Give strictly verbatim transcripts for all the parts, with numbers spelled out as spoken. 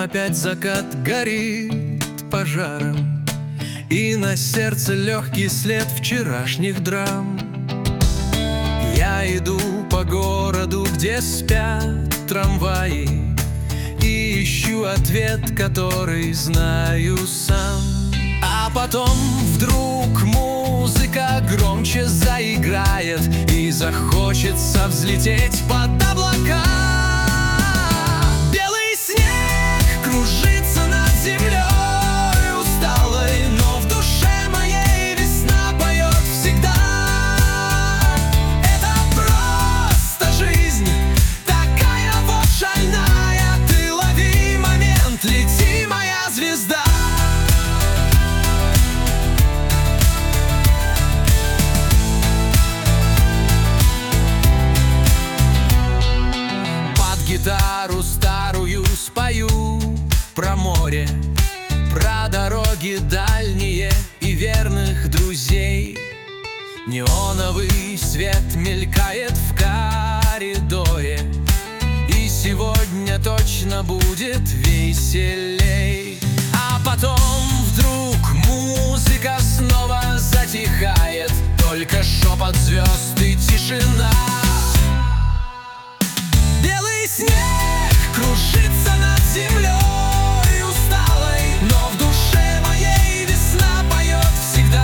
опять закат горит пожаром, и на сердце легкий след вчерашних драм. Я иду по городу, где спят трамваи, и ищу ответ, который знаю сам. А потом вдруг музыка громче заиграет, и захочется взлететь под облака. Белый снег кружится над землей усталой, но в душе моей весна поет всегда. Это просто жизнь, такая вот шальная. Ты лови момент, лети, моя звезда. Гитару старую спою про море, про дороги дальние и верных друзей. Неоновый свет мелькает в коридоре, и сегодня точно будет веселей. А потом вдруг музыка снова затихает, только шепот звезд и тишина. Снег кружится над землей усталой, но в душе моей весна поет всегда.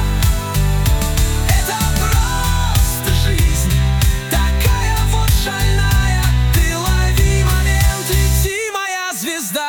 Это просто жизнь, такая вот шальная. Ты лови момент, лети, моя звезда.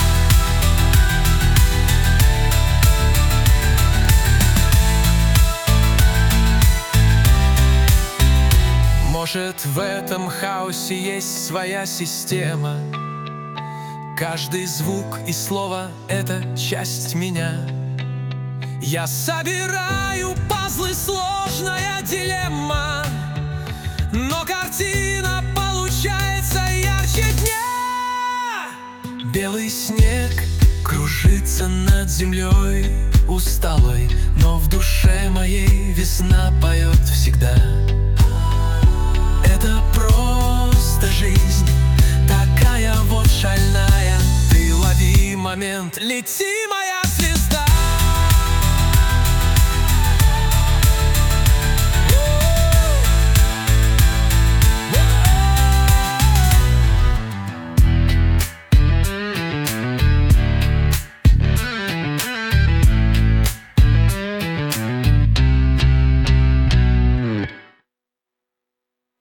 Может, в этом хаосе есть своя система. Каждый звук и слово — это часть меня. Я собираю пазлы, сложная дилемма, но картина получается ярче дня. Белый снег кружится над землей усталой, но в душе моей весна поет всегда. Это просто жизнь, такая вот шальная. Ты лови момент, лети, моя